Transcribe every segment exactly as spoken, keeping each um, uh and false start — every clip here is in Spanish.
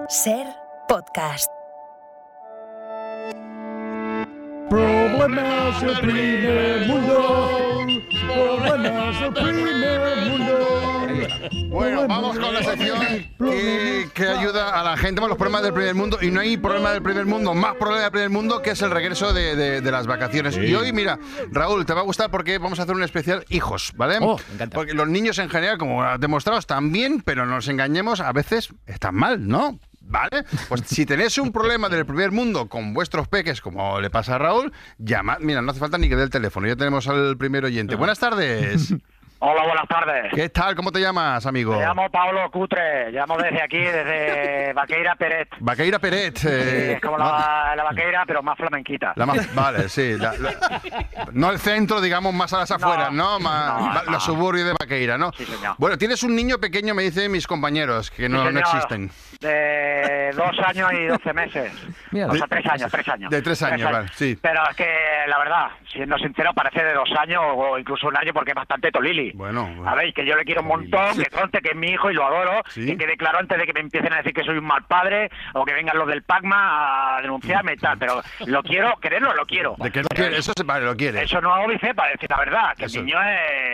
Ser Podcast. Problemas del primer mundo. Problemas del primer mundo. Bueno, vamos con la sección que, que ayuda a la gente con los problemas del primer mundo. Y no hay problema del primer mundo, más problema del primer mundo, que es el regreso de, de, de las vacaciones. Sí. Y hoy, mira, Raúl, te va a gustar porque vamos a hacer un especial hijos, ¿vale? Oh, me encanta. Porque los niños en general, como has demostrado, están bien, pero no nos engañemos, a veces están mal, ¿no? ¿Vale? Pues si tenéis un problema del primer mundo con vuestros peques, como le pasa a Raúl, llamad. Mira, no hace falta ni que dé el teléfono. Ya tenemos al primer oyente. Buenas tardes. Hola, buenas tardes. ¿Qué tal? ¿Cómo te llamas, amigo? Me llamo Pablo Cutre. Llamo desde aquí, desde Vaqueira Peret. Vaqueira Peret. Sí, Eh, es como la, la vaqueira, pero más flamenquita. La más, vale, sí. La, la, no el centro, digamos, más a las afueras, ¿no? No, Más, no, más no. Los suburbios de Vaqueira, ¿no? Sí, señor. Bueno, tienes un niño pequeño, me dicen mis compañeros, que no, Sí, no señor, existen. De dos años y doce meses. Mira, o sea, de- tres años, tres años. de tres años, vale, sí. Pero es que, la verdad, siendo sincero, parece de dos años o incluso un año porque es bastante tolili. Bueno, bueno. A ver, que yo le quiero un montón, que conste que es mi hijo y lo adoro, Sí. que quede claro antes de que me empiecen a decir que soy un mal padre o que vengan los del Pacma a denunciarme y tal, pero lo quiero, quererlo, lo quiero. ¿De qué lo quiere? Eso se vale, lo quiere. Eso no hago bice para decir la verdad, que Eso. el niño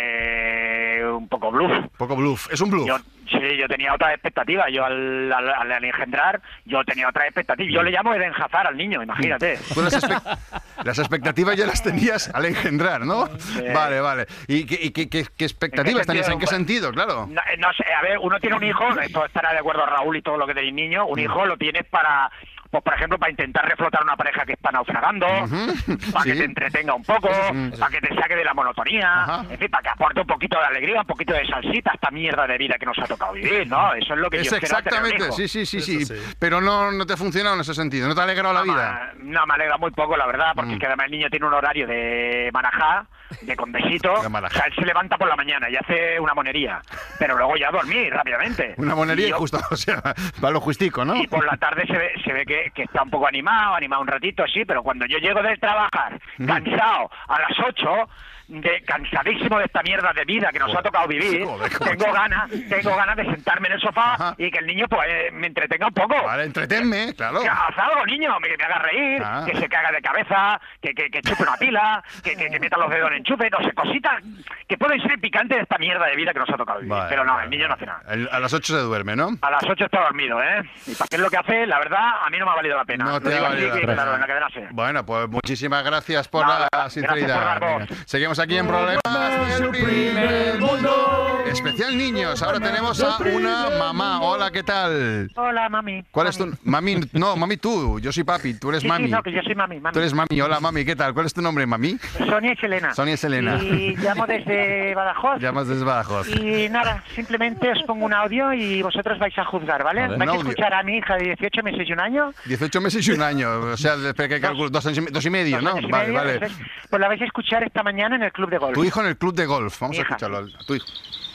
es un poco bluff. Poco bluff. Es un bluff. Yo, sí, yo tenía otras expectativas. Yo al, al, al engendrar, yo tenía otras expectativas. Yo le llamo Eden Hazard al niño, imagínate. Tú las, espe- las expectativas ya las tenías al engendrar, ¿no? Vale, vale. ¿Y qué, y qué, qué- qué expectativas ¿En qué tenéis? ¿En qué sentido? sentido? Claro. No, eh, no sé, a ver, uno tiene un hijo, esto estará de acuerdo Raúl y todo lo que tenéis niños, un hijo lo tienes para, pues por ejemplo, para intentar reflotar una pareja que está naufragando, para Sí. que te entretenga un poco, para que te saque de la monotonía, Ajá. en fin, para que aporte un poquito de alegría, un poquito de salsita a esta mierda de vida que nos ha tocado vivir, ¿no? Eso es lo que Es yo espero de tener un exactamente, hijo. sí, sí, sí, sí. Pero no, no te ha funcionado en ese sentido, no te ha alegrado la No, vida. ma- No, me alegra muy poco, la verdad, porque Mm. es que además el niño tiene un horario de Marajá, de condesito. De Marajá. O sea, él se levanta por la mañana y hace una monería, pero luego ya a dormir rápidamente. Una monería Y y yo- justo, o sea, va lo justico, ¿no? Y por la tarde se ve, se ve que, que está un poco animado, animado un ratito, sí, pero cuando yo llego de trabajar, cansado, a las ocho, de cansadísimo de esta mierda de vida que nos Joder, ha tocado vivir, joder, joder. tengo ganas, tengo ganas de sentarme en el sofá Ajá. y que el niño pues eh, me entretenga un poco. Vale, entretenme, claro. Que haz algo, niño, me- que me haga reír, Ah. que se caga de cabeza, que, que, que chupe una pila, que, que, que meta los dedos en enchufe, no sé, cositas que pueden ser picantes de esta mierda de vida que nos ha tocado vivir. Vale, Pero no, vale, el niño no hace vale. nada. El- a las ocho se duerme, ¿no? A las ocho está dormido, ¿eh? Y para qué es lo que hace, la verdad, a mí no me ha valido la pena. No Lo te digo ha así, valido la que, pena. claro, en la cadena SER. Bueno, pues muchísimas gracias por Nada, la gracias sinceridad. por dar voz. Venga, seguimos aquí en Problemas del Primer Mundo. Especial niños. Ahora tenemos a una mamá. Hola, ¿qué tal? Hola, mami. ¿Cuál es tu mami? No, mami tú. Yo soy papi. Tú eres Sí, mami. sí, no, que yo soy mami, mami. Tú eres mami. Hola, mami. ¿Qué tal? ¿Cuál es tu nombre, mami? Sonia y Selena. Sonia y Selena. Y llamo desde Badajoz. Llamas desde Badajoz. Y nada, simplemente os pongo un audio y vosotros vais a juzgar, ¿vale? A ver. Vais Un a audio. escuchar a mi hija de dieciocho meses y un año. dieciocho meses y un año. O sea, espera que calculo. Dos, años y me- dos y medio, dos ¿no? años y Vale, medio, vale. eso es. Pues la vais a escuchar esta mañana en el club de golf. Tu hijo en el club de golf. Vamos Mi a hija. escucharlo. A tu hijo.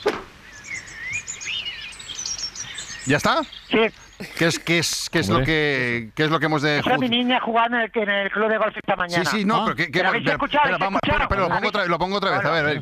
¿Ya está? Sí, ¿Qué es, qué es, qué es lo Hombre. que qué es lo que hemos de esa es mi juz- niña jugando en el, en el club de golf esta Sí, mañana. sí, no, Ah. pero ¿qué, qué ¿Pero habéis espera, escuchado? espera, ¿Habéis vamos, espera, escuchado? pero lo pongo otra vez, lo pongo otra vez, a ver, a ver.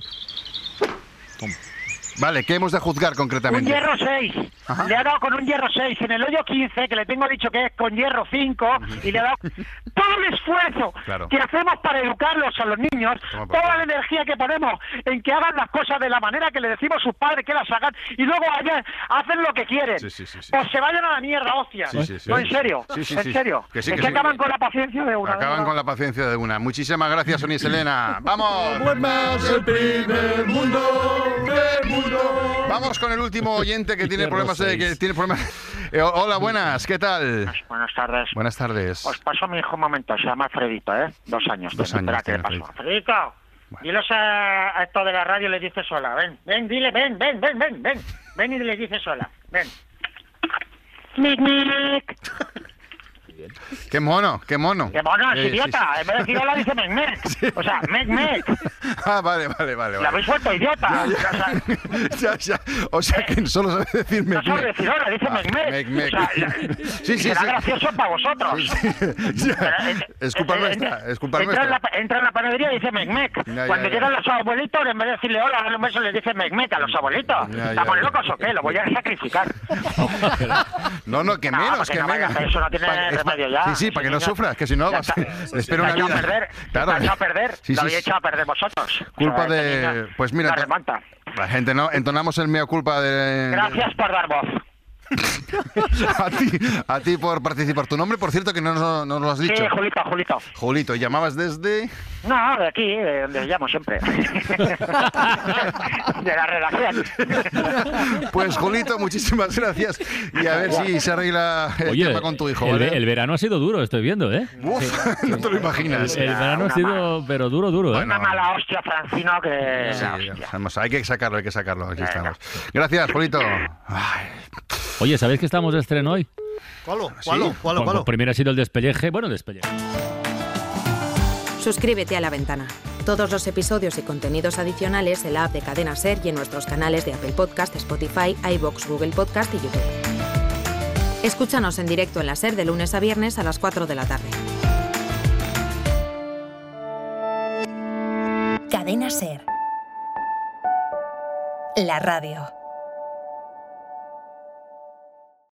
Vale, ¿qué hemos de juzgar Un concretamente? hierro seis. Ajá. Le ha dado con un hierro seis en el hoyo quince, que le tengo dicho que es con hierro cinco, y le ha dado todo el esfuerzo Claro. que hacemos para educarlos a los niños, Toma por toda culo. la energía que ponemos en que hagan las cosas de la manera que le decimos a sus padres que las hagan, y luego allá hacen lo que quieren. Sí, sí, sí, sí. Pues se vayan a la mierda, hostias. Sí, sí, sí. No, en serio, Sí, sí, en sí. serio. Que sí, es que que sí. acaban con la paciencia de una. Acaban con la paciencia de una. Muchísimas gracias, Sonia y Selena. ¡Vamos! Problemas del primer mundo. Primer mundo. Vamos con el último oyente que tiene Hierro problemas de, que seis. tiene problemas. Eh, hola, buenas, ¿qué tal? Buenas tardes. Buenas tardes. Os paso a mi hijo un momento, se llama Alfredito, ¿eh? Dos años. Dos tiene. años Espera, que tiene le paso. Alfredito, diles a, a esto de la radio, le dices sola, ven, ven, dile, ven, ven, ven, ven, ven, ven y le dices sola, ven. Mic, mic. Qué mono, qué mono. ¡Qué mono, es Eh, idiota! sí, En vez de decir hola, dice mec, mec. Sí. O sea, mec, mec. Ah, vale, vale, vale. La vale. habéis vuelto idiota. O sea, Ya, ya. O sea que solo sabe decir no mec, sabe mec. decir hola, dice Ah, mec, mec. mec, mec. O sea, Sí, sí, será sí. gracioso para vosotros. Ya. Pero, eh, Es culpa eh, nuestra, eh, es culpa entra en nuestra. la, entra en la panadería y dice mec, mec. Ya, ya, Cuando ya. llegan los abuelitos, en vez de decirle hola, darle un beso, les dice mec, mec a los abuelitos. Ya, ya, ¿Estamos ya. locos o qué? Lo voy a sacrificar. No, no, que No, menos, porque que no menos. vaya, eso no tiene Pa- es pa- remedio ya. Sí, sí, para que no niño. sufras, que si no, Ya vas- está. le espera una Está echado vida. a perder. Claro. Está echado a perder. Sí, Lo sí, habéis sí. echado a perder vosotros. Culpa O sea, de... este niño Pues mira, la to- remanta. la gente no, entonamos el mea culpa de... Gracias por dar voz. a ti, a ti por participar. Tu nombre, por cierto, que no nos no lo has dicho. Sí, Julito, Julito. Julito, ¿y llamabas desde...? No, de aquí, de donde llamo siempre. De la redacción. Pues Julito, muchísimas gracias. Y a ver si se arregla el Oye, tema con tu hijo, el, ¿vale? ve- el verano ha sido duro, estoy viendo, ¿eh? Uf, no te lo imaginas. El verano ha una sido, pero duro, duro, ¿eh? Una mala hostia, Francino, que... Sí, la hostia. vamos, hay que sacarlo, hay que sacarlo. Aquí Venga. estamos. Gracias, Julito. Ay, Oye, ¿sabéis que estamos de estreno hoy? ¿Cuál? Sí. ¿Cuál? ¿Cuál? Bueno, ¿Cuál? primero ha sido el despelleje. Bueno, despelleje. Suscríbete a La Ventana. Todos los episodios y contenidos adicionales en la app de Cadena SER y en nuestros canales de Apple Podcast, Spotify, iVoox, Google Podcast y YouTube. Escúchanos en directo en la SER de lunes a viernes a las cuatro de la tarde. Cadena SER. La radio.